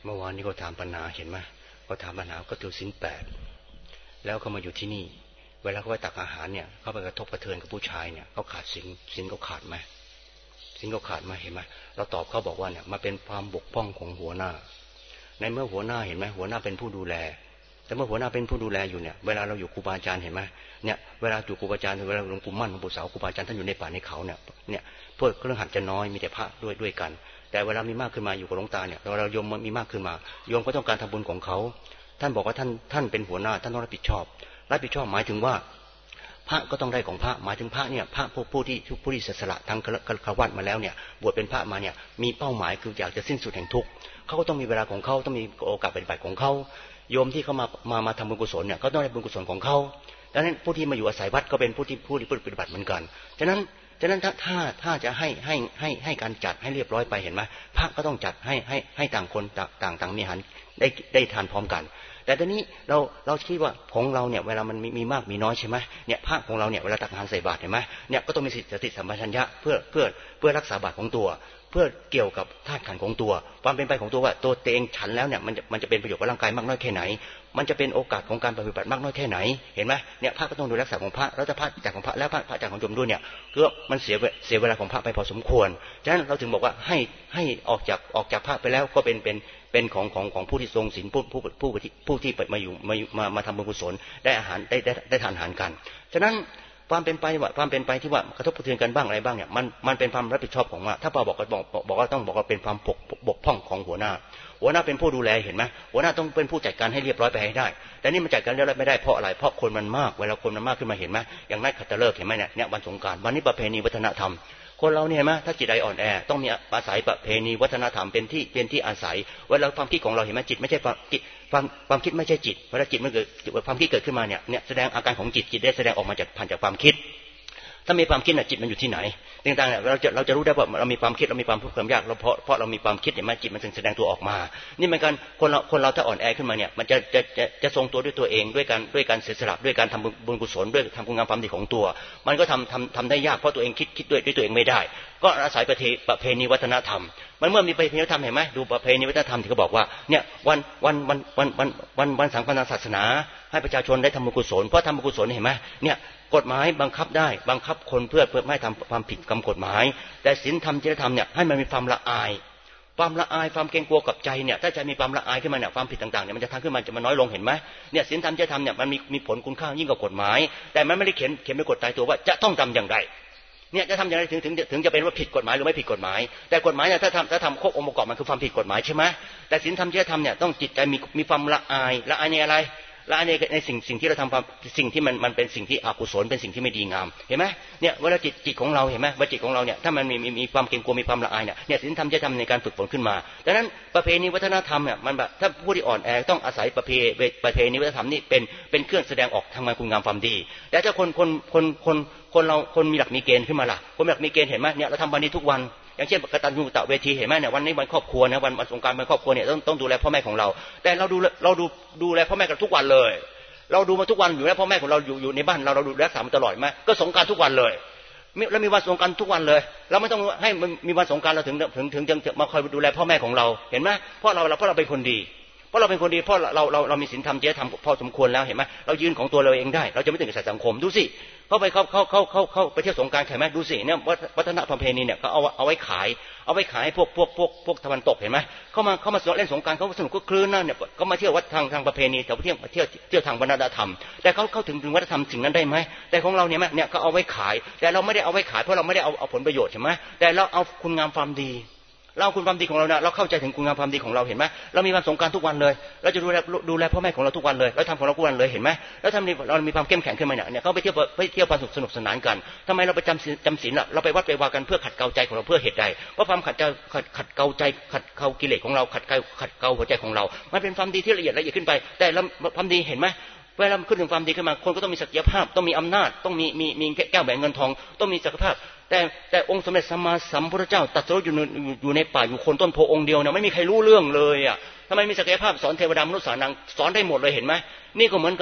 เมื่อวานนี้ก็ถามปัญหาเห็นไหมก็ถามปัญหาก็ถือศีลแปดแล้วเขามาอยู่ที่นี่เวลาเขาไปตักอาหารเนี่ยเขาไปกระทบกระเทือนกับผู้ชายเนี่ยเขาขาดศีลเขาขาดไหมศีลเขาขาดไหมเห็นไหมเราตอบเขาบอกว่าเนี่ยมาเป็นความบกพร่องของหัวหน้าในเมื่อหัวหน้าเห็นไหมหัวหน้าเป็นผู้ดูแลแต่เมื่อหัวหน้าเป็นผู้ดูแลอยู่เนี่ยเวลาเราอยู่ครูบาอาจารย์เห็นไหมเนี่ยเวลาอยู่ครูบาอาจารย์เวลาหลวงปู่มั่นหลวงปู่เสาครูบาอาจารย์ท่านอยู่ในป่าในเขาเนี่ยพวกเครื่องหัดจะน้อยมีแต่พระด้วยกันแต่เวลามีมากขึ้นมาอยู่กับหลวงตาเนี่ยเราโยมมีมากขึ้นมาโยมก็ต้องการทำบุญของเขาท่านบอกว่าท่านเป็นหัวหน้าท่านต้องรับผิดชอบหมายถึงว่าพระก็ต้องได้ของพระหมายถึงพระเนี่ยพระผู้ที่เสียสละทั้งฆราวาสมาแล้วเนี่ยบวชเป็นพระมาเนี่ยมีเป้าหมายคืออยากจะสิ้นสุดแห่งทุกข์เขาก็ต้องมีเวลาของเขาต้องมีโอกาสปฏิบัติของเขาโยมที่เขามาทำบุญกุศลเนี่ยเขาต้องได้บุญกุศลของเขาดังนั้นผู้ที่มาอยู่อาศัยวัดก็เป็นผู้ที่ปฏิบัติเหมือนกันฉะนั้นถ้าจะให้การจัดให้เรียบร้อยไปเห็นไหมพระก็ต้องจัดให้ต่างคนต่างมีอาหารได้ทานพร้อมกันแต่ตอนนี้เราคิดว่าของเราเนี่ยเวลามันมีมากมีน้อยใช่ไหมเนี่ยพระของเราเนี่ยเวลาตักอาหารใส่บาตรเห็นไหมเนี่ยก็ต้องมีสติสัมปชัญญะเพื่อรักษาบาตรของตัวเพื่อเกี่ยวกับธาตุขันธ์ของตัวความเป็นไปของตัวว่าตัวเองฉันแล้วเนี่ยมันจะเป็นประโยชน์กับร่างกายมากน้อยแค่ไหนมันจะเป็นโอกาสของการปฏิบัติมากน้อยแค่ไหนเห็นไหมเนี่ยพระก็ต้องดูรักษาของพระแล้วถ้าพระจากของพระแล้วพระจากของโยมด้วยเนี่ยก็มันเสียเวลาของพระไปพอสมควรฉะนั้นเราถึงบอกว่าให้ออกจากพระไปแล้วก็เป็นของผู้ที่ทรงศีลผู้ที่มาทำบุญกุศลได้อาหารได้ทานอาหารกันฉะนั้นความเป็นไปที่ว่ากระทบกระเทือนกันบ้างอะไรบ้างเนี่ยมันเป็นความรับผิดชอบของว่าถ้าบอกว่าต้องบอกว่าเป็นความบกพร่องของหัวหน้าเป็นผู้ดูแลเห็นไหมหัวหน้าต้องเป็นผู้จัดการให้เรียบร้อยไปให้ได้แต่นี่มันจัดการเรียบร้อยไม่ได้เพราะอะไรเพราะคนมันมากเวลาคนมันมากขึ้นมาเห็นไหมอย่างนักขัตฤกษ์เห็นไหมเนี่ยวันสงกรานต์วันนี้ประเพณีวัฒนธรรมคนเราเนี่ยเห็นไหมถ้าจิตใจอ่อนแอต้องมีอาศัยประเพณีวัฒนธรรมเป็นที่อาศัยเวลาความคิดของเราเห็นไหมจิตไม่ใช่ความคิดไม่ใช่จิตเวลาจิตมันเกิดความคิดเกิดขึ้นมาเนี่ยแสดงอาการของจิตได้แสดงออกมาผ่านจากความคิดถ้ามีความคิดจิตมันอยู่ที่ไหนต่างๆเนี่ยเราจะรู้ได้ว่าเรามีความคิดเรามีความทุกข์ความยากเพราะเรามีความคิดเห็นไหมจิตมันถึงแสดงตัวออกมานี่เหมือนกันคนเราถ้าอ่อนแอขึ้นมาเนี่ยมันจะทรงตัวด้วยตัวเองด้วยการเสียสละด้วยการทำบุญกุศลด้วยทำคุณงามความดีของตัวมันก็ทำได้ยากเพราะตัวเองคิดด้วยตัวเองไม่ได้ก็อาศัยประเพณีวัฒนธรรมมันเมื่อมีประเพณีวัฒนธรรมเห็นไหมดูประเพณีวัฒนธรรมที่เขาบอกว่าเนี่ยวันสำคัญทางศาสนาให้ประชาชนได้ทำบุญกุศลเพราะทำบุญกุศลเห็นไหมเนี่ยกฎหมายบังคับได้บังคับคนเพื่อไม่ทำความผิดกฎหมายแต่ศีลธรรมจริยธรรมเนี่ยให้มันมีความละอายความเกรงกลัวกับใจเนี่ยถ้าใจมีความละอายขึ้นมาเนี่ยความผิดต่างๆเนี่ยมันจะทำขึ้นมาจะมันน้อยลงเห็นไหมเนี่ยศีลธรรมจริยธรรมเนี่ยมันมีผลคุณค่ายิ่งกว่ากฎหมายแต่มันไม่ได้เขียนเป็นกฎตายตัวว่าจะต้องทำอย่างไรเนี่ยจะทำอย่างไรถึงจะเป็นว่าผิดกฎหมายหรือไม่ผิดกฎหมายแต่กฎหมายเนี่ยถ้าทำครบองค์ประกอบมันคือความผิดกฎหมายใช่ไหมแต่ศีลธรรมจริยธรรมเนี่ยต้องจิตใจมีความละอายในอะไรละอายในสิ่งที่เราทำสิ่งที่มันเป็นสิ่งที่อกุศลเป็นสิ่งที่ไม่ดีงามเห็นไหมเนี่ยเวลาจิตของเราเห็นไหมว่าจิตของเราเนี่ยถ้ามันมีความเกรงกลัวมีความละอายเนี่ยศีลธรรมจริยธรรมในการฝึกฝนขึ้นมาดังนั้นประเพณีวัฒนธรรมเนี่ยมันแบบถ้าผู้ที่อ่อนแอต้องอาศัยประเพณีวัฒนธรรมนี่เป็นเครื่องแสดงออกทางคุณงามความดีแต่ถ้าคนมีหลักมีเกณฑ์ขึ้นมาล่ะคนมีหลักมีเกณฑ์เห็นไหมเนี่ยเราทำวันนี้ทุกวันอย่างเช่นกตัญญูกตเวทีเห็นไหมเนี่ยวันนี้วันครอบครัวนะวันสงกรานต์วันครอบครัวเนี่ยต้องดูแลพ่อแม่ของเราแต่เราดูแลพ่อแม่กันทุกวันเลยเราดูมาทุกวันอยู่แล้วพ่อแม่ของเราอยู่ในบ้านเราดูรักษามาตลอดไหมก็สงกรานต์ทุกวันเลยแล้วมีวันสงกรานต์ทุกวันเลยเราไม่ต้องให้มีวันสงกรานต์เราถึงจะมาคอยดูแลพ่อแม่ของเราเห็นไหมเพราะเราเป็นคนดีเพราะเรามีศีลธรรมจริยธรรมพอสมควรแล้วเห็นไหมเรายืนของตัวเราเองได้เราจะไม่ถึงกับสังคมดูสิเขาไปเที่ยวสงกรานต์เห็นไหมดูสิเนี่ยวัฒนธรรมประเพณีเนี่ยเขาเอาไว้ขายให้พวกตะวันตกเห็นไหมเขามาเล่นสงกรานต์เขาสนุกก็คลื่นนะเนี่ยก็มาเที่ยววัดทางประเพณีแต่เที่ยวทางวัฒนธรรมแต่เขาถึงวัฒนธรรมสิ่งนั้นได้ไหมแต่ของเราเนี่ยเขาเอาไว้ขายแต่เราไม่ได้เอาไว้ขายเพราะเราไม่ได้เอาผลประโยชน์ใช่ไหมแต่เราเอาคุณงามความดีเราคุณความดีของเราเนี่ยเราเข้าใจถึงคุณงามความดีของเราเห็นไหมเรามีวันสงกรานต์ทุกวันเลยเราจะดูแลพ่อแม่ของเราทุกวันเลยเราทำของเราทุกวันเลยเห็นไหมแล้วทำเรามีความเข้มแข็งขึ้นมาเนี่ยเขาไปเที่ยวสนุกสนานกันทำไมเราไปจำศีลเราไปวัดไปวากันเพื่อขัดเกลาใจของเราเพื่อเหตุใดเพราะความขัดเกลาใจขัดเกลากิเลสของเราขัดเกลาหัวใจของเรามันเป็นความดีที่ละเอียดขึ้นไปแต่ความดีเห็นไหมเวลาขึ้นถึงความดีขึ้นมาคนก็ต้องมีศักยภาพต้องมีอำนาจต้องมีแก้วแหวนเงินทองต้องมีศักยภาพแต่องค์สมเด็จสัมมาสัมพุทธเจ้าตรัสรู้อยู่ในป่าอยู่คนต้นโพองค์เดียวเนี่ยไม่มีใครรู้เรื่องเลยอ่ะทำไมมีศักยภาพสอนเทวดามนุษย์สานังสอนได้หมดเลยเห็นไหมนี่ก็เหมือนกัน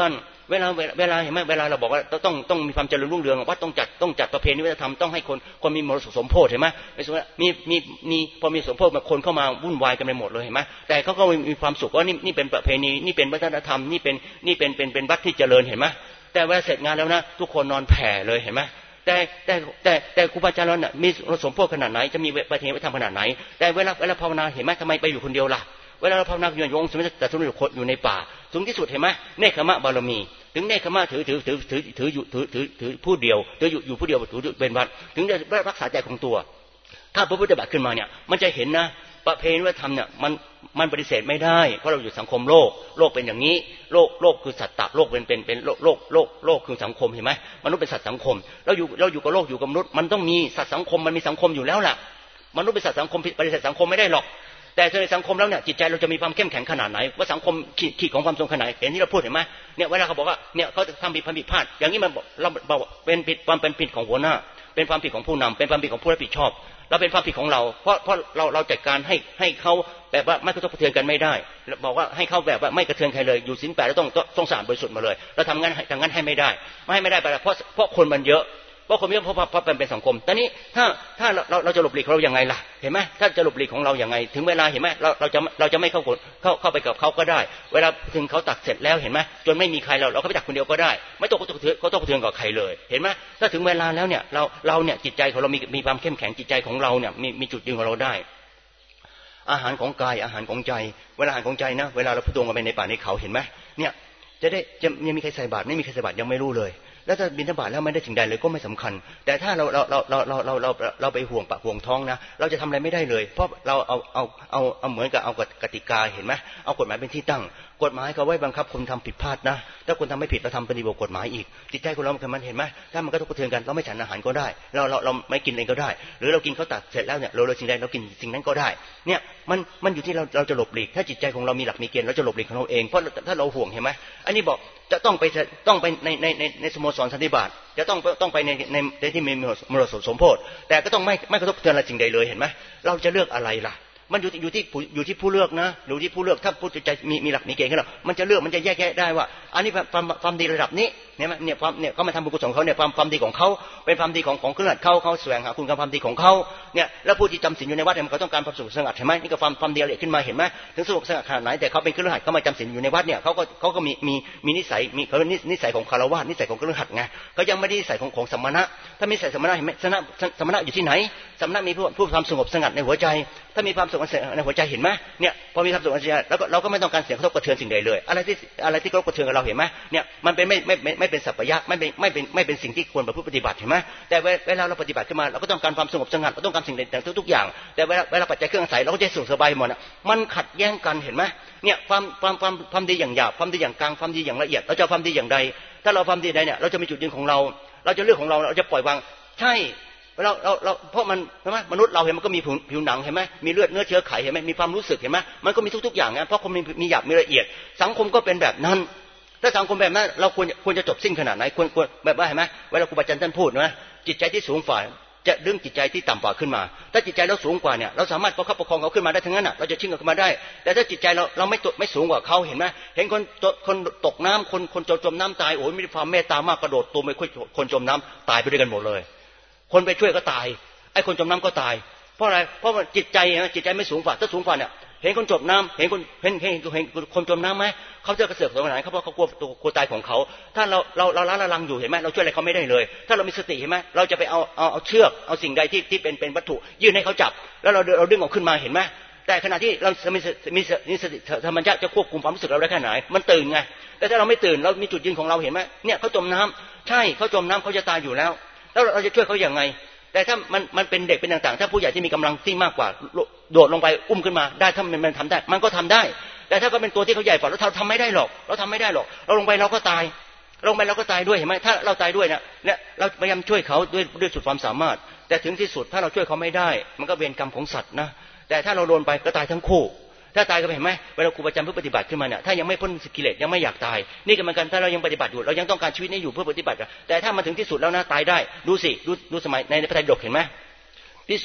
เวลาเห็นไหมเวลาเราบอกว่าต้องมีความเจริญรุ่งเรืองว่าต้องจัดประเพณีวัฒนธรรมต้องให้คนมีมรดกสมโภชเห็นไหมในส่วนมีพอมีสมโภชมาคนเข้ามาวุ่นวายกันไปหมดเลยเห็นไหมแต่เขาก็มีความสุขว่านี่เป็นประเพณีนี่เป็นวัฒนธรรมนี่เป็นวัดที่เจริญเห็นไหมแต่เวลาเสร็จงานแล้วนะทุกคนนอนแผ่เลยเห็นไหมแต่ครูบาอาจารย์เราเนี่ยมีสมโภชขนาดไหนจะมีประเพณีวัฒนธรรมขนาดไหนแต่เวลาภาวนาเห็นไหมทำไมไปอยู่คนเดียวล่ะเวลาเราภาวนาอยู่ในวงสมเด็จแต่สมเด็จอยู่ในป่าสูงที่สุดเห็นไหมเนคขมะบารมีถึงเนคขมะถือผู้เดียวถืออยู่ผู้เดียวถือเป็นวัดถึงจะรักษาใจของตัวถ้าพระพุทธบาทขึ้นมาเนี่ยมันจะเห็นนะประเพณีวัฒนธรรมเนี่ยมันปฏิเสธไม่ได้เพราะเราอยู่สังคมโลกเป็นอย่างนี้โลกคือสัตตะโลกเป็นโลกคือสังคมเห็นไหมมนุษย์เป็นสัตว์สังคมเราอยู่กับโลกอยู่กับมนุษย์มันต้องมีสัตว์สังคมมันมีสังคมอยู่แล้วล่ะมนุษย์เป็นสัตว์สังคมปฏิเสธสังคมไม่ได้หรอกแต่ในสังคมแล้วเนี่ยจิตใจเราจะมีความเข้มแข็งขนาดไหนว่าสังคมขีดของความทรงขนาดไหนเห็นที่เราพูดเห็นไหมเนี่ยเวลาเขาบอกว่าเนี่ยเขาทำผิดพลาดอย่างนี้มันเราบอกเป็นผิดของหัวหน้าเป็นความผิดของผู้นำเป็นความผิดของผู้รับผิดชอบเราเป็นความผิดของเราเพราะเราจัดการให้เขาแบบว่าไม่กระทบกระเทือนกันไม่ได้บอกว่าให้เขาแบบว่าไม่กระเทือนใครเลยอยู่ศีล 8แล้วต้องสะอาดบริสุทธิ์มาเลยเราทำงั้นให้ไม่ได้ไปเพราะคนมันเยอะเพราะคนเยอะเพราะเป็นสังคมตอนนี้ถ้าเราจะหลบหลีกเราอย่างไงล่ะเห็นไหมถ้าจะหลบหลีกของเราอย่างไงถึงเวลาเห็นไหมเราจะไม่เข้าไปกับเขาก็ได้เวลาถึงเขาตักเสร็จแล้วเห็นไหมจนไม่มีใครเราก็ไปตักคนเดียวก็ได้ไม่ต้องกระทบกระเทือนกับใครเลยเห็นไหมถ้าถึงเวลาแล้วเนี่ยเราเนี่ยจิตใจของเรามีความเข้มแข็งจิตใจของเราเนี่ยมีจุดยืนของเราได้อาหารของกายอาหารของใจเวลาอาหารของใจนะเวลาเราพุทโธกันไปในป่าในเขาเห็นไหมเนี่ยจะมีใครใส่บาตรไม่มีใครใส่บาตรยังไม่รู้เลยแล้วถ้าบิณฑบาตแล้วไม่ได้ถึงใดเลยก็ไม่สำคัญแต่ถ้าเราไปห่วงปากห่วงท้องนะเราจะทำอะไรไม่ได้เลยเพราะเราเอาเหมือนกับเอากติกาเห็นไหมเอากฎหมายเป็นที่ตั้งกฎหมายเขาไว้บังคับคนทำผิดพลาดนะถ้าคนทำไม่ผิดเราทำปฏิบัติกฎหมายอีกจิตใจของเรามันเห็นไหมถ้ามันก็ทุกข์กระเทือนกันเราไม่ฉันอาหารก็ได้เราไม่กินเองก็ได้หรือเรากินข้าวตักเสร็จแล้วเนี่ยเราสิ่งใดเรากินสิ่งนั้นก็ได้เนี่ยมันอยู่ที่เราจะหลบหลีกถ้าจิตใจของเรามีหลักมีเกณฑ์เราจะหลบหลีกของเราเองเพราะถ้าเราห่วงเห็นไหมอันนี้บอกจะต้องไปในสโมสรสันติบาตจะต้องไปในที่มีมรดกสมโภชแต่ก็ต้องไม่กระทบกระเทือนอะไรสิ่งใดเลยเห็นไหมเราจะเลือกอะไรล่ะมันอยู่ที่ผู้เลือกนะอยู่ที่ผู้เลือกถ้าผู้ใจมีหลักมีเกณฑ์ขึ้นแล้วมันจะเลือกมันจะแยกได้ว่าอันนี้ความดีระดับนี้เนี่ยเขามาทำบุญกุศลเขาเนี่ยความดีของเขาเป็นความดีของเครือข่ายเขาแสวงหาคุณความดีของเขาเนี่ยแล้วผู้ที่จำศีลอยู่ในวัดเนี่ยเขาต้องการความสงบสงัดใช่ไหมนี่ก็ความดีละเอียดขึ้นมาเห็นไหมถึงสงบสงัดขนาดไหนแต่เขาเป็นเครือข่ายเขามาจำศีลอยู่ในวัดเนี่ยเขาก็มีนิสัยมีเขานิสัยของคารวะนิสัยของเครือข่ายไงเขายังไม่ได้นิสัยของสมณะถ้ามีนิสัยสมณะเห็นไหมสมณะอยู่ที่ไหนสมณะมีผู้ความสงบสงัดในหัวใจถ้ามีความสงบในหัวใจเห็นไหมเนี่ยพอมีความสงบในหัวใจแล้วเราก็ไม่ต้องการเสียงกระทบกระเทือนสิ่งใดเลยอะไรที่กระทบกระเทือนกับเราเห็นไหมเนี่ยมันเป็นไม่เป็นสัพพยะไม่เป็นสิ่งที่ควรปฏิบัติเห็นไหมแต่เวลาเราปฏิบัติขึ้นมาเราก็ต้องการความสงบสงัดเราต้องการสิ่งต่างๆทุกอย่างแต่เวลาปัจจัยเครื่องอาศัยเราก็จะสุขสบายหมดมันขัดแย้งกันเห็นไหมเนี่ยความดีอย่างหยาบความดีอย่างกลางความดีอย่างละเอียดเราจะความดีอย่างใดถ้าเราความดีใดเนี่ยเราจะมีจุดยืนของเราจะเลือกของเราจะปล่อยวางใช่เราเพราะมันใช่ไหมมนุษย์เราเห็นมันก็มีผิวหนังเห็นไหมมีเลือดเนื้อเชื้อไขเห็นไหมมีความรู้สึกเห็นไหมมันก็มีทุกๆอย่างนะเพราะคนมีหยาบมีละเอียดสังคมก็เป็นแบบนั้นถ้าสังคมแบบนั้นเราควรจะจบสิ้นขนาดไหนควรแบบว่าเห็นไหมเวลาครูบาอาจารย์ท่านพูดนะจิตใจที่สูงฝ่าจะดึงจิตใจที่ต่ำกว่าขึ้นมาถ้าจิตใจเราสูงกว่าเนี่ยเราสามารถประคับประคองเขาขึ้นมาได้ทั้งนั้นเราจะชิงเขาขึ้นมาได้แต่ถ้าจิตใจเราไม่สูงกว่าเขาเห็นไหมเห็นคนตกน้ำคนจมน้ำตายโอ้ยมีความเมตตามากกระโดดตัวไปคนจมน้ำตายไปด้วยกันหมดเลยคนไปช่วยก็ตายไอ้คนจมน้ำก็ตายเพราะอะไรเพราะว่าจิตใจไม่สูงฝ่าถ้าสูงฝ่าเนี่ยเห็นคนจมน้ำเห็นคนจมน้ำไหมเขาจะกระเสือกสงสารเขาเพราะเขากลัวตายของเขาถ้าเราล้าละลังอยู่เห็นไหมเราช่วยอะไรเขาไม่ได้เลยถ้าเรามีสติเห็นไหมเราจะไปเอาเชือกเอาสิ่งใดที่เป็นวัตถุยื่นให้เขาจับแล้วเราดึงออกขึ้นมาเห็นไหมแต่ขณะที่เรามีสติธรรมชาติจะควบคุมความรู้สึกเราได้แค่ไหนมันตื่นไงแต่ถ้าเราไม่ตื่นเรามีจุดยืนของเราเห็นไหมเนี่ยเขาจมน้ำใช่เขาจมน้ำเขาจะตายอยู่แล้วเราจะช่วยเขาอย่างไงแต่ถ้ามันเป็นเด็กเป็นต่างๆถ้าผู้ใหญ่ที่มีกำลังที่มากกว่าโดดลงไปอุ้มขึ้นมาได้ถ้ามันทำได้มันก็ทำได้แต่ถ้าก็เป็นตัวที่เขาใหญ่กว่าเราทำไม่ได้หรอกเราลงไปเราก็ตายด้วยเห็นไหมถ้าเราตายด้วยเนี่ยเราพยายามช่วยเขาด้วยสุดความสามารถแต่ถึงที่สุดถ้าเราช่วยเขาไม่ได้มันก็เวรกรรมของสัตว์นะแต่ถ้าเราโดนไปก็ตายทั้งคู่ถ้าตายก็เห็นไหมเวลาครูประจำเพื่อปฏิบัติขึ้นมาเนี่ยถ้ายังไม่พ้นกิเลสยังไม่อยากตายนี่ก็เหมือนกันถ้าเรายังปฏิบัติอยู่เรายังต้องการชีวิตนี้อยู่เพื่อปฏิบัติแต่ถ้ามาถึงที่สุดแล้วนะตายได้ดูสมัยในพระไตรปิฎกเห็นไหมภิกษุ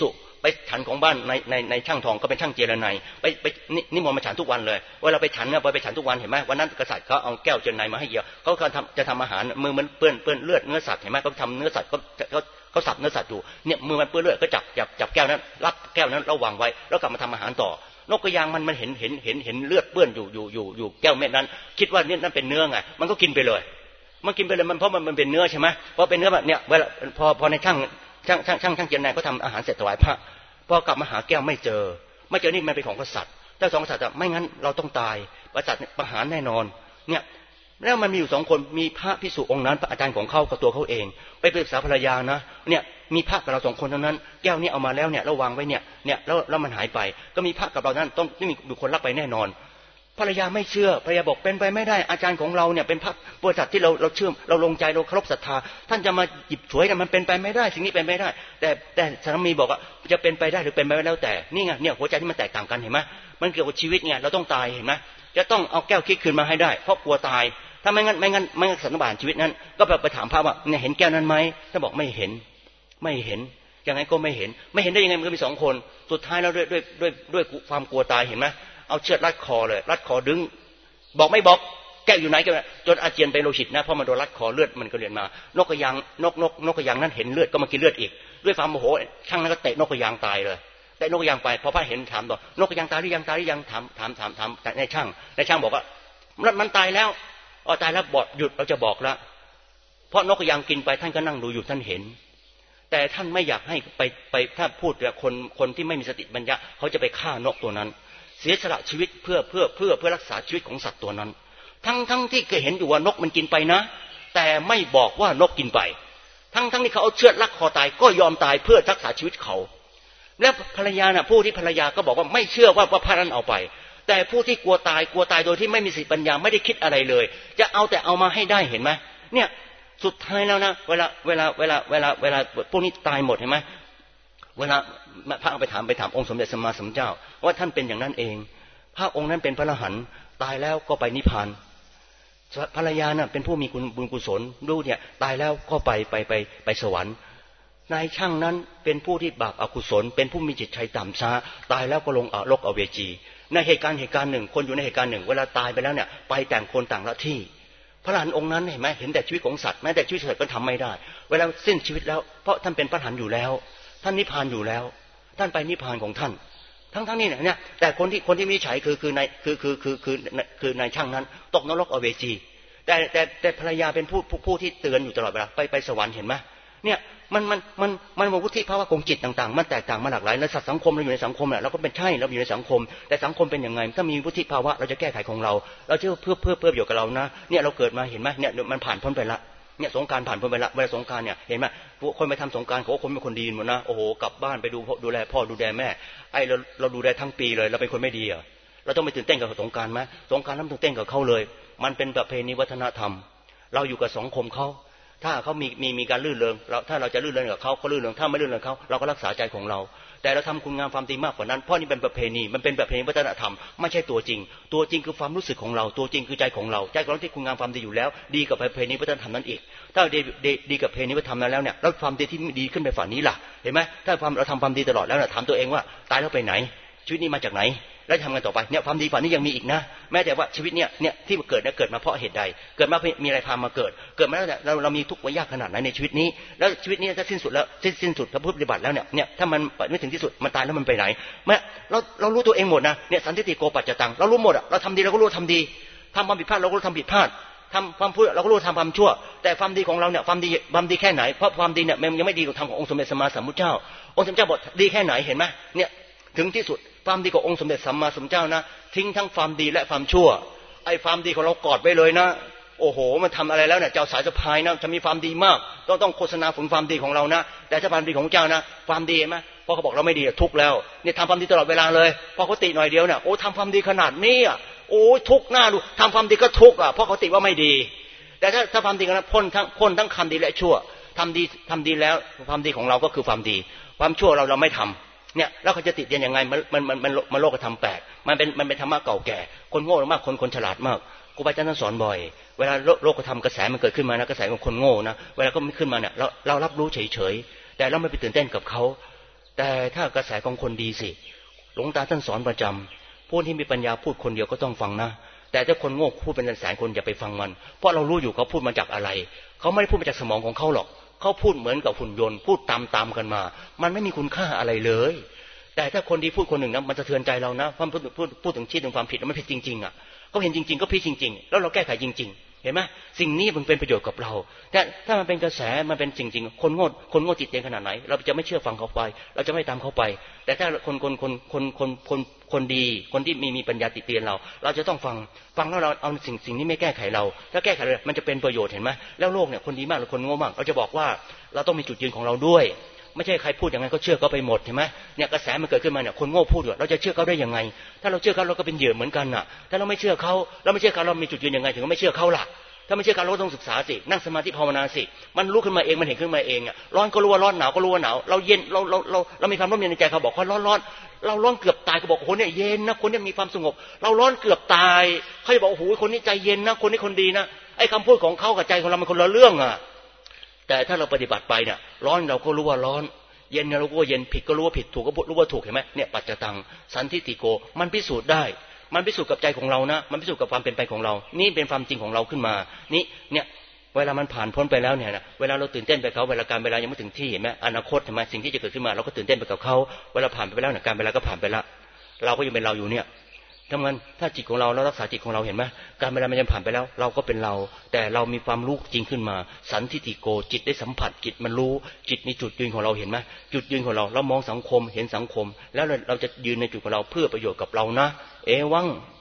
ไปฉันของบ้านในช่างทองก็เป็นช่างเจรไนไปนิมนต์มาฉันทุกวันเลยเวลาไปฉันเนี่ยไปฉันทุกวันเห็นไหมวันนั้นกษัตริย์เขาเอาแก้วเจรไนมาให้เกี่ยวเขาจะทำอาหารมือมันเปื้อนเลือดเนื้อสัตว์เห็นไหมเขาทำเนื้อสัตว์เขาสับเนื้อสัตว์อยู่เนี่ยมือมันเปื้อนเลือดก็จับแก้วนั้นรับแก้วนั้นแล้ววางไว้แล้วกลับมาทำอาหารต่อนกกระยางมันเห็นเลือดเปื้อนอยู่แก้วเม็ดนั้นคิดว่านี่นั่นเป็นเนื้อไงมันก็กินไปเลยมันกินไปเลยมันเพราะมันเป็นเนื้อใช่ไหมเพราะเป็นเนื้อแบบเนี่ยเวลาพอในช่างเจรไนเขาทำอาหารเสร็จถวายพระพอกลับมาหาแก้วไม่เจอนี่มันเป็นของกษัตริย์เจ้าสองกษัตริย์ไม่งั้นเราต้องตายกษัตริย์ประหารแน่นอนเนี่ยแล้วมันมีอยู่2 คนมีพระภิกษุองค์นั้นพระอาจารย์ของเขากับตัวเขาเองไปปรึกษาภรรยานะเนี่ยมีพระกับเรา2 คนเท่านั้นแก้วนี้เอามาแล้วเนี่ยเราวางไว้เนี่ยแล้วมันหายไปก็มีพระกับเรานั้นต้องมีบุคคลลักไปแน่นอนภรรยาไม่เชื่อภรรยาบอกเป็นไปไม่ได้อาจารย์ของเราเนี่ยเป็นพระบริษัทที่เราเชื่อเราลงใจเราเคารพศรัทธาท่านจะมาหยิบฉวยมันเป็นไปไม่ได้สิ่งนี้เป็นไปไม่ได้แต่สามีบอกว่าจะเป็นไปได้หรือเป็นไปไม่ได้แล้วแต่นี่ไงเนี่ยหัวใจที่มันแตกต่างกันเห็นไหมมันเกี่ยวกับชีวิตไงเราต้องตายเห็นไหมจะต้องเอาแก้วคิดคืนมาให้ได้เพราะกลัวตายถ้าไม่งั้นสันนิบาตชีวิตนั้นก็ไปถามพระว่าเนี่ยเห็นแก้วนั้นไหมท่านบอกไม่เห็นยังไงก็ไม่เห็นได้ยังไงมันก็มี2 คนสุดท้ายแล้วด้วยความกลัวตายเห็นไหมเอาเชือกรัดคอเลยรัดคอดึงบอกไม่บอกแก้วอยู่ไหนกันจนอาเจียนไปโลหิตนะเพราะมันโดนรัดคอเลือดมันก็เรียนมานกกระยางนกกระยางนั้นเห็นเลือดก็มากินเลือดอีกด้วยความโมโหช่างนั้นก็เตะนกกระยางตายเลยเตะนกกระยางไปพอพระเห็นถามต่อนกกระยางตายหรือยังถามในช่างบอกว่ามันตายแล้วตายแล้วบอกหยุดเราจะบอกแล้วเพราะนกกระยางกินไปท่านก็นั่งดูอยู่ท่านเห็นแต่ท่านไม่อยากให้ไปถ้าพูดกับคนที่ไม่มีสติปัญญาเขาจะไปฆ่านกตัวนั้นเสียสละชีวิตเพื่อรักษาชีวิตของสัตว์ตัวนั้นทั้งที่เคยเห็นอยู่ว่านกมันกินไปนะแต่ไม่บอกว่านกกินไปทั้งที่เขาเอาเชือกลัดคอตายก็ยอมตายเพื่อรักษาชีวิตเขาและภรรยาน่ะผู้ที่ภรรยาก็บอกว่าไม่เชื่อว่าพระนั้นเอาไปแต่ผู้ที่กลัวตายโดยที่ไม่มีสติปัญญาไม่ได้คิดอะไรเลยจะเอาแต่เอามาให้ได้เห็นไหมเนี่ยสุดท้ายแล้วนะเวลาพวกนี้ตายหมดเห็นไหมเวลาพระเอาไปถามองค์สมเด็จสัมมาสัมพุทธเจ้าว่าท่านเป็นอย่างนั้นเองพระองค์นั้นเป็นพระอรหันต์ตายแล้วก็ไปนิพพานภรรยาน่ะเป็นผู้มีบุญกุศลดูเนี่ยตายแล้วก็ไปสวรรค์นายช่างนั้นเป็นผู้ที่บาปอกุศลเป็นผู้มีจิตใจต่ำช้าตายแล้วก็ลงโลกอเวจีในเหตุการณ์หนึ่งคนอยู่ในเหตุการณ์หนึ่งเวลาตายไปแล้วเนี่ยไปแต่งคนต่างละที่พระอรหันต์องค์นั้นเห็นไหมเห็นแต่ชีวิตของสัตว์แม้แต่ชีวิตสัตว์ก็ทำไม่ได้เวลาสิ้นชีวิตแล้วเพราะท่านเป็นพระอรหันต์อยู่แล้วท่านนิพพานอยู่แล้วท่านไปนิพพานของท่านทั้งนี้เนี่ยแต่คนที่วินิจฉัยคือนายช่างนั้นตกนรกอเวจีแต่ภรรยาเป็นผู้ที่เตือนอยู่ตลอดเวลาไปสวรรค์เห็นไหมเนี่ยมันวุฒิภาวะของจิตต่างๆมันแตกต่างมาหลากหลายในสัตว์สังคมเราอยู่ในสังคมแหละเราก็เป็นใช่เราอยู่ในสังคมแต่สังคมเป็นยังไงถ้ามีวุฒิภาวะเราจะแก้ไขของเราจะเพื่อประโยชน์กับเรานะเนี่ยเราเกิดมาเห็นไหมเนี่ยมันผ่านพ้นไปละเนี่ยสงกรานต์ผ่านพ้นไปละเวลาสงกรานต์เนี่ยเห็นไหมคนไปทำสงกรานต์เขาคนเป็นคนดีหมดนะโอ้โหกลับบ้านไปดูแลพ่อดูแลแม่ไอ้เราดูแลทั้งปีเลยเราเป็นคนไม่ดีอ่ะเราต้องไปตื่นเต้นกับสงกรานต์ไหมสงกรานต์ต้องตื่นเต้นกับเขาเลยมันเป็นประเพณีวัฒนธรรมเราอยู่กับสังคมเขาถ้าเขามีการลื่นเริงถ้าเราจะลื่นเริงกับเขาก็ลื่นเริงถ้าไม่ลื่นเริงเขาเราก็รักษาใจของเราแต่เราทำคุณงามความดีมากกว่านั้นเพราะนี่เป็นประเพณีมันเป็นประเพณีวัฒนธรรมไม่ใช่ตัวจริงคือความรู้สึกของเราตัวจริงคือใจของเราที่คุณงามความดีอยู่แล้วดีกับประเพณีวัฒนธรรมนั้นอีกถ้าดีกับประเพณีวัฒนธรรมนั้นแล้วเนี่ยแล้วความดีที่ดีขึ้นไปฝ่านี้ล่ะเห็นไหมถ้าเราทำความดีตลอดแล้วถามตัวเองว่าตายแล้วไปไหนชีวิตนี้มาจากไหนแล้วทำกันต่อไปเนี่ยความดีฝ่านี้ยังมีอีกนะแม้แต่ว่าชีวิตเนี่ยที่เกิดมาเพราะเหตุใดเกิดมามีอะไรพามาเกิดมาแล้วเนี่ยเรามีทุกข์ยากขนาดไหนในชีวิตนี้แล้วชีวิตนี้จะสิ้นสุดแล้วสิ้นสุดพระพุทธปฏิบัติแล้วเนี่ยถ้ามันไม่ถึงที่สุดมันตายแล้วมันไปไหนเมื่อเรารู้ตัวเองหมดนะเนี่ยสันติโกปัจจตังเรารู้หมดอ่ะเราทำดีเราก็รู้ทำดีทำความผิดพลาดเราก็รู้ทำผิดพลาดทำความชั่วเราก็รู้ทำความชั่วแต่ความดีของเราเนี่ยความดีแค่ไหนเพราะความดีเนี่ยมันยังไม่ดีกว่าธรรมขององค์สมเด็จสัมมาสัมพุทธเจ้าองค์สมเด็จเจ้าบอกดีแค่ไหนเห็นไหมเนี่ยถึงที่สุดความดีขององค์สมเด็จสัมมาสัมพุทธเจ้านะทิ้งทั้งความดีและความชั่วไอ้ความดีของเรากอดไว้เลยนะโอ้โหมันทำอะไรแล้วเนี่ยเจ้าสายสะพายนะจะมีความดีมากต้องโฆษณาผลความดีของเรานะแต่ถ้าความดีของเจ้านะความดีไหมพอเขาบอกเราไม่ดีทุกข์แล้วเนี่ยทำความดีตลอดเวลาเลยพอเขาติหน่อยเดียวเนี่ยโอ้ทำความดีขนาดนี้อ่ะโอ้ทุกข์หน้าดูทำความดีก็ทุกข์อ่ะเพราะเขาติว่าไม่ดีแต่ถ้าความดีกันนะพ้นทั้งคำดีและชั่วทำดีแล้วความดีของเราก็คือความดีความชั่วเราไม่ทำเนี่ยแล้วเขาจะติดเรียนยังไงมันโลกธรรมแปลกมันเป็นธรรมะเก่าแก่คนโง่มากคนฉลาดมากครูบาอาจารย์ท่านสอนบ่อยเวลาโลกธรรมกระแสมันเกิดขึ้นมานะกระแสของคนโง่นะเวลาก็ขึ้นมาเนี่ยเรารับรู้เฉยๆแต่เราไม่ไปตื่นเต้นกับเขาแต่ถ้ากระแสของคนดีสิหลวงตาท่านสอนประจำผู้ที่มีปัญญาพูดคนเดียวก็ต้องฟังนะแต่ถ้าคนโง่พูดเป็นแสนคนอย่าไปฟังมันเพราะเรารู้อยู่เขาพูดมาจากอะไรเขาไม่ได้พูดมาจากสมองของเขาหรอกเขาพูดเหมือนกับหุ่นยนต์พูดตามกันมามันไม่มีคุณค่าอะไรเลยแต่ถ้าคนดีพูดคนหนึ่งนะมันสะเทือนใจเรานะเพราะพูดถึงชี้ถึงความผิดมันผิดจริงๆอ่ะก็เห็นจริงๆก็ผิดจริงๆแล้วเราแก้ไขจริงๆเห็นไหมสิ่งนี้มันเป็นประโยชน์กับเราแต่ถ้ามันเป็นกระแสมันเป็นจริงๆคนโง่จิตเตียนขนาดไหนเราจะไม่เชื่อฟังเขาไปเราจะไม่ตามเขาไปแต่ถ้าคนดีคนที่มีปัญญาติเตียนเราจะต้องฟังแล้วเราเอาสิ่งนี้ไม่แก้ไขเราถ้าแก้ไขเลยมันจะเป็นประโยชน์เห็นไหมแล้วโลกเนี่ยคนดีมากหรือคนโง่มากเราจะบอกว่าเราต้องมีจุดยืนของเราด้วยไม่ใช่ใครพูดอย่างนั้นก็เชื่อเขาไปหมดเห็นไหมเนี่ยกระแสมันเกิดขึ้นมาเนี่ยคนโง่พูดอยู่เราจะเชื่อเขาได้ยังไงถ้าเราเชื่อเขาเราก็เป็นเหยื่อเหมือนกันน่ะถ้าเราไม่เชื่อเขาเรามีจุดยืนยังไงถึงไม่เชื่อเขาล่ะถ้าไม่เชื่อเขาเราต้องศึกษาสินั่งสมาธิภาวนาสิมันรู้ขึ้นมาเองมันเห็นขึ้นมาเองอ่ะร้อนก็รู้ว่าร้อนหนาวก็รู้ว่าหนาวเราเย็นเรามีความร่มเย็นในใจเขาบอกว่าร้อนเราร้อนเกือบตายเขาบอกโอ้โหเนี่ยเย็นนะคนนี้มีความสงบเราร้อนเกือบตายเขาจะบอกโอ้โหคนนี้ใจเย็นนะคนนี้คนดีนะไอ้คำพูดของเขากับใจของเรามันคนละเรื่องอ่ะแต่ถ้าเราปฏิบัติไปเนี่ยร้อนเราก็รู้ว่าร้อนเย็นเราก็เย็นผิดก็รู้ว่าผิดถูกก็รู้ว่าถูกเห็นไหมเนี่ยปัจจตังสันทิติโกมันพิสูจน์ได้มันพิสูจน์กับใจของเรานะมันพิสูจน์กับความเป็นไปของเรานี่เป็นความจริงของเราขึ้นมาเนี่ยเวลามันผ่านพ้นไปแล้วเนี่ยนะเวลาเราตื่นเต้นไปเขาเวลายังไม่ถึงที่เห็นไหมอนาคตเห็นไหมสิ่งที่จะเกิดขึ้นมาเราก็ตื่นเต้นไปกับเขาเวลาผ่านไปแล้วเนี่ยการเวลาก็ผ่านไปแล้วเราก็ยังเป็นเราอยู่เนี่ยทำงั้นถ้าจิตของเรารักษาจิตของเราเห็นไหมการเวลามันยังผ่านไปแล้วเราก็เป็นเราแต่เรามีความรู้จริงขึ้นมาสันทิติโกจิตได้สัมผัสจิตมันรู้จิตมีจุดยืนของเราเห็นไหมจุดยืนของเรามองสังคมเห็นสังคมแล้วเราจะยืนในจุดของเราเพื่อประโยชน์กับเรานะเอวัง